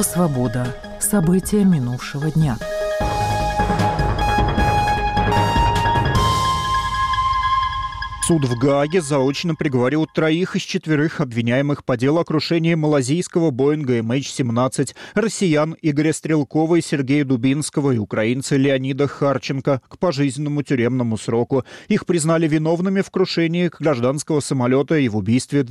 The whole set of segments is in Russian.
Радио «Свобода». События минувшего дня. Суд в Гааге заочно приговорил 3 из 4 обвиняемых по делу о крушении малазийского Боинга MH17 россиян Игоря Стрелкова и Сергея Дубинского и украинца Леонида Харченко к пожизненному тюремному сроку. Их признали виновными в крушении гражданского самолета и в убийстве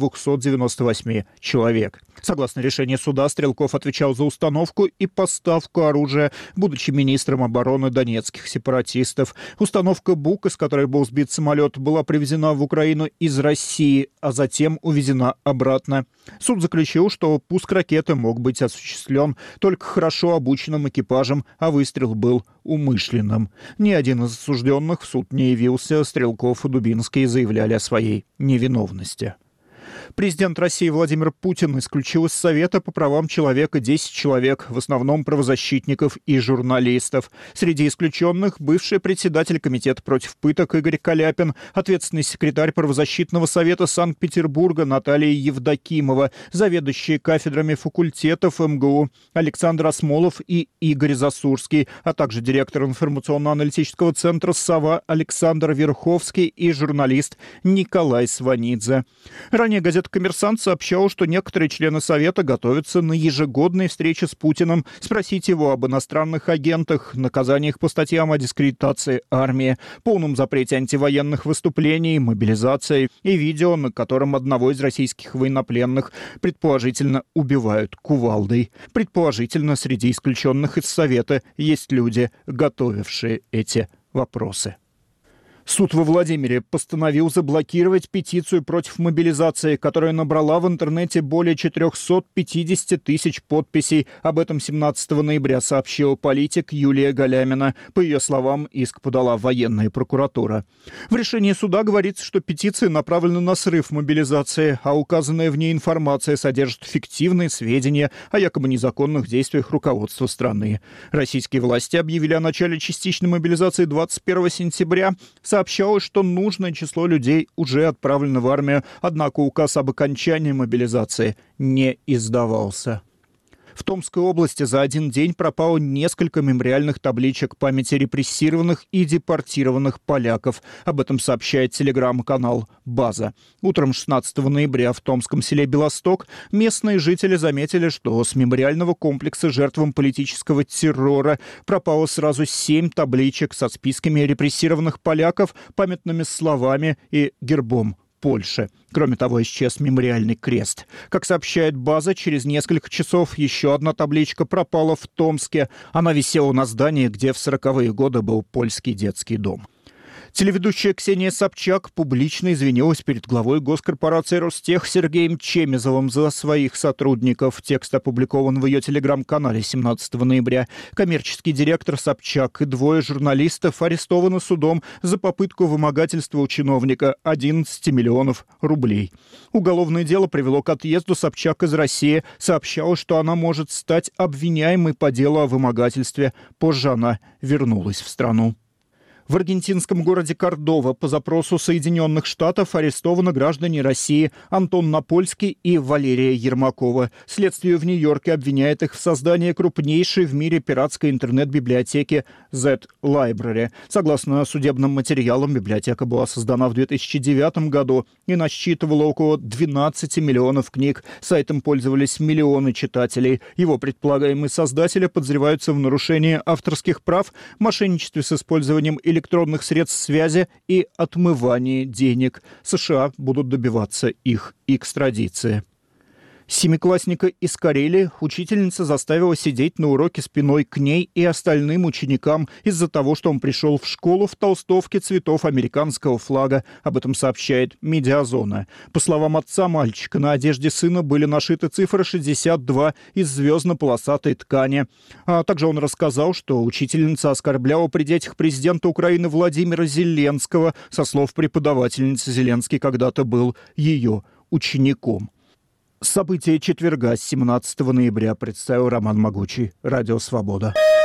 298 человек. Согласно решению суда, Стрелков отвечал за установку и поставку оружия, будучи министром обороны донецких сепаратистов. Установка БУК, из которой был сбит самолет, была привезена в Украину из России, а затем увезена обратно. Суд заключил, что пуск ракеты мог быть осуществлен только хорошо обученным экипажем, а выстрел был умышленным. Ни один из осужденных в суд не явился. Стрелков и Дубинский заявляли о своей невиновности. Президент России Владимир Путин исключил из Совета по правам человека 10 человек, в основном правозащитников и журналистов. Среди исключенных бывший председатель Комитета против пыток Игорь Каляпин, ответственный секретарь правозащитного совета Санкт-Петербурга Наталья Евдокимова, заведующие кафедрами факультетов МГУ Александр Осмолов и Игорь Засурский, а также директор информационно-аналитического центра «Сова» Александр Верховский и журналист Николай Сванидзе. Ранее газета «Коммерсант» сообщала, что некоторые члены Совета готовятся на ежегодные встречи с Путиным спросить его об иностранных агентах, наказаниях по статьям о дискредитации армии, полном запрете антивоенных выступлений, мобилизации и видео, на котором одного из российских военнопленных предположительно убивают кувалдой. Предположительно, среди исключенных из Совета есть люди, готовившие эти вопросы. Суд во Владимире постановил заблокировать петицию против мобилизации, которая набрала в интернете более 450 тысяч подписей. Об этом 17 ноября сообщила политик Юлия Галямина. По ее словам, иск подала военная прокуратура. В решении суда говорится, что петиция направлена на срыв мобилизации, а указанная в ней информация содержит фиктивные сведения о якобы незаконных действиях руководства страны. Российские власти объявили о начале частичной мобилизации 21 сентября. Сообщалось, что нужное число людей уже отправлено в армию, однако указ об окончании мобилизации не издавался. В Томской области за один день пропало несколько мемориальных табличек памяти репрессированных и депортированных поляков. Об этом сообщает телеграм-канал «База». Утром 16 ноября в томском селе Белосток местные жители заметили, что с мемориального комплекса жертвам политического террора пропало сразу 7 табличек со списками репрессированных поляков, памятными словами и гербом Польши. Кроме того, исчез мемориальный крест. Как сообщает «База», через несколько часов еще одна табличка пропала в Томске. Она висела на здании, где в 40-е годы был польский детский дом. Телеведущая Ксения Собчак публично извинилась перед главой госкорпорации «Ростех» Сергеем Чемизовым за своих сотрудников. Текст опубликован в ее телеграм-канале 17 ноября. Коммерческий директор Собчак и 2 журналистов арестованы судом за попытку вымогательства у чиновника 11 миллионов рублей. Уголовное дело привело к отъезду Собчак из России. Сообщалось, что она может стать обвиняемой по делу о вымогательстве. Позже она вернулась в страну. В аргентинском городе Кордова по запросу Соединенных Штатов арестованы граждане России Антон Напольский и Валерия Ермакова. Следствие в Нью-Йорке обвиняет их в создании крупнейшей в мире пиратской интернет-библиотеки Z-Library. Согласно судебным материалам, библиотека была создана в 2009 году и насчитывала около 12 миллионов книг. Сайтом пользовались миллионы читателей. Его предполагаемые создатели подозреваются в нарушении авторских прав, мошенничестве с использованием электронных средств связи и отмывании денег. США будут добиваться их экстрадиции. Семиклассника из Карелии учительница заставила сидеть на уроке спиной к ней и остальным ученикам из-за того, что он пришел в школу в толстовке цветов американского флага. Об этом сообщает «Медиазона». По словам отца мальчика, на одежде сына были нашиты цифры 62 из звездно-полосатой ткани. А также он рассказал, что учительница оскорбляла при детях президента Украины Владимира Зеленского. Со слов преподавательницы, Зеленский когда-то был ее учеником. События четверга, 17 ноября, представил Роман Могучий. Радио «Свобода».